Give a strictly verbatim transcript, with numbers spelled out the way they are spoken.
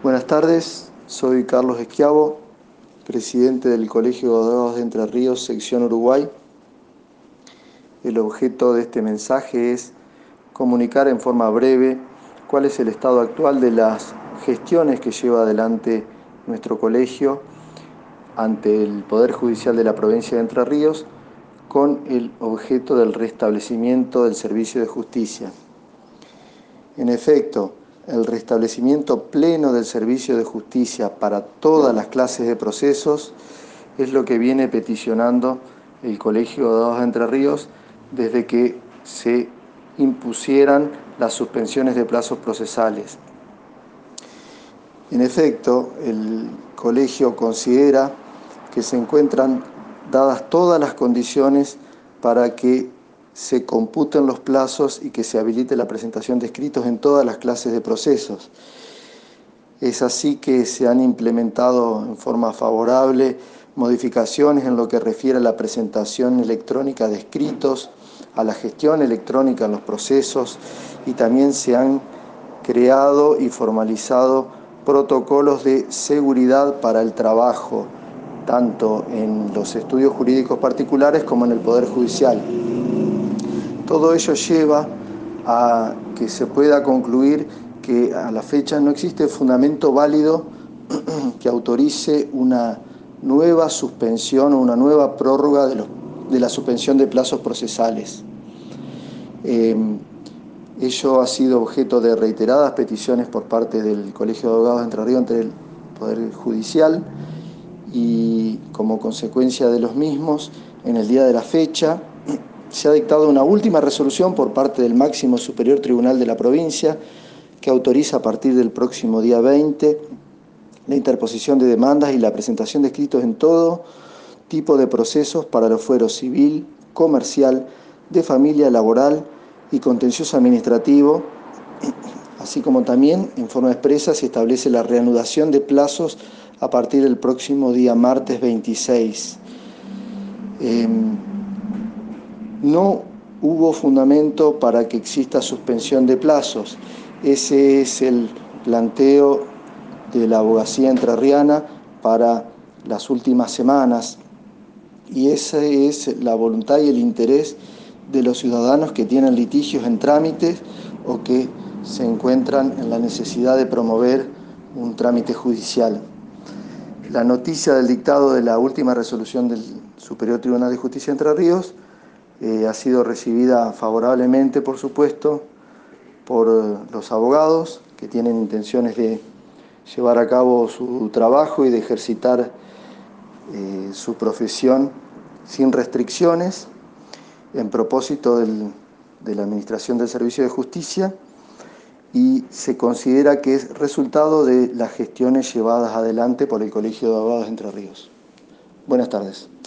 Buenas tardes, soy Carlos Esquiavo, presidente del Colegio de Abogados de Entre Ríos, sección Uruguay. El objeto de este mensaje es comunicar en forma breve cuál es el estado actual de las gestiones que lleva adelante nuestro colegio ante el Poder Judicial de la provincia de Entre Ríos con el objeto del restablecimiento del servicio de justicia. En efecto, el restablecimiento pleno del servicio de justicia para todas las clases de procesos es lo que viene peticionando el Colegio de Abogados de Entre Ríos desde que se impusieran las suspensiones de plazos procesales. En efecto, el colegio considera que se encuentran dadas todas las condiciones para que se computen los plazos y que se habilite la presentación de escritos en todas las clases de procesos. Es así que se han implementado en forma favorable modificaciones en lo que refiere a la presentación electrónica de escritos, a la gestión electrónica en los procesos, y también se han creado y formalizado protocolos de seguridad para el trabajo, tanto en los estudios jurídicos particulares como en el Poder Judicial. Todo ello lleva a que se pueda concluir que a la fecha no existe fundamento válido que autorice una nueva suspensión o una nueva prórroga de, los, de la suspensión de plazos procesales. Eh, ello ha sido objeto de reiteradas peticiones por parte del Colegio de Abogados de Entre Ríos ante el Poder Judicial, y como consecuencia de los mismos, en el día de la fecha, se ha dictado una última resolución por parte del máximo superior tribunal de la provincia que autoriza a partir del próximo día veinte la interposición de demandas y la presentación de escritos en todo tipo de procesos para los fueros civil, comercial, de familia, laboral y contencioso administrativo, así como también en forma expresa se establece la reanudación de plazos a partir del próximo día martes veintiséis. Eh, no hubo fundamento para que exista suspensión de plazos. Ese es el planteo de la abogacía entrerriana para las últimas semanas, y esa es la voluntad y el interés de los ciudadanos que tienen litigios en trámites o que se encuentran en la necesidad de promover un trámite judicial. La noticia del dictado de la última resolución del Superior Tribunal de Justicia de Entre Ríos eh, ha sido recibida favorablemente, por supuesto, por los abogados que tienen intenciones de llevar a cabo su trabajo y de ejercitar eh, su profesión sin restricciones en propósito del, de la Administración del Servicio de Justicia, y se considera que es resultado de las gestiones llevadas adelante por el Colegio de Abogados de Entre Ríos. Buenas tardes.